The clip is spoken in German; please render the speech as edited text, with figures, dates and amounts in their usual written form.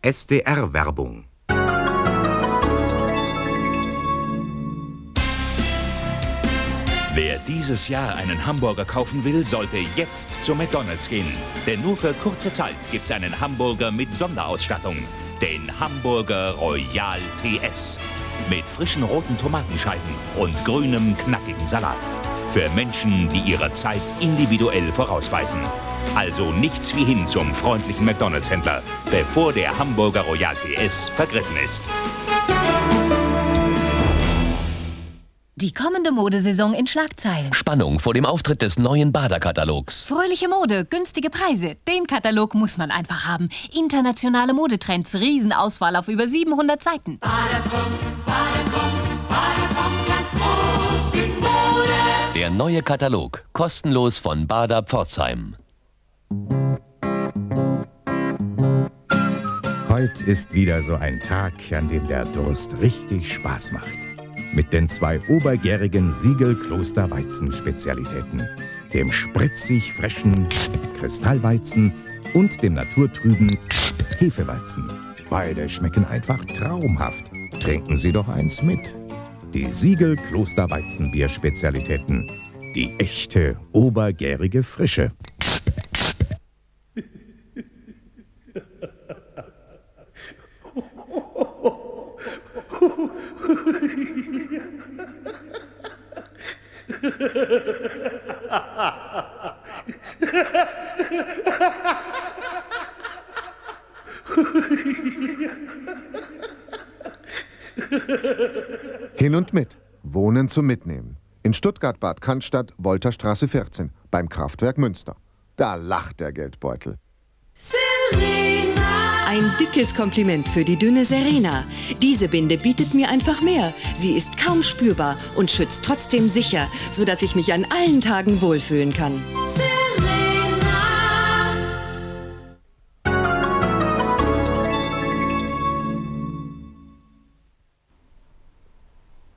SDR-Werbung. Wer dieses Jahr einen Hamburger kaufen will, sollte jetzt zu McDonald's gehen. Denn nur für kurze Zeit gibt's einen Hamburger mit Sonderausstattung. Den Hamburger Royal TS. Mit frischen roten Tomatenscheiben und grünem, knackigen Salat. Für Menschen, die ihrer Zeit individuell vorausweisen. Also nichts wie hin zum freundlichen McDonald's-Händler, bevor der Hamburger Royal TS vergriffen ist. Die kommende Modesaison in Schlagzeilen. Spannung vor dem Auftritt des neuen Bader-Katalogs. Fröhliche Mode, günstige Preise. Den Katalog muss man einfach haben. Internationale Modetrends, Riesenauswahl auf über 700 Seiten. Ganz groß in Mode. Der neue Katalog, kostenlos von Bader Pforzheim. Heute ist wieder so ein Tag, an dem der Durst richtig Spaß macht. Mit den 2 obergärigen Siegel-Kloster-Weizen-Spezialitäten. Dem spritzig frischen Kristallweizen und dem naturtrüben Hefeweizen. Beide schmecken einfach traumhaft. Trinken Sie doch eins mit. Die Siegel-Kloster-Weizenbier-Spezialitäten. Die echte obergärige Frische. Hin und mit. Wohnen zum Mitnehmen. In Stuttgart-Bad Cannstatt, Wolterstraße 14, beim Kraftwerk Münster. Da lacht der Geldbeutel. Ein dickes Kompliment für die dünne Serena. Diese Binde bietet mir einfach mehr. Sie ist kaum spürbar und schützt trotzdem sicher, sodass ich mich an allen Tagen wohlfühlen kann.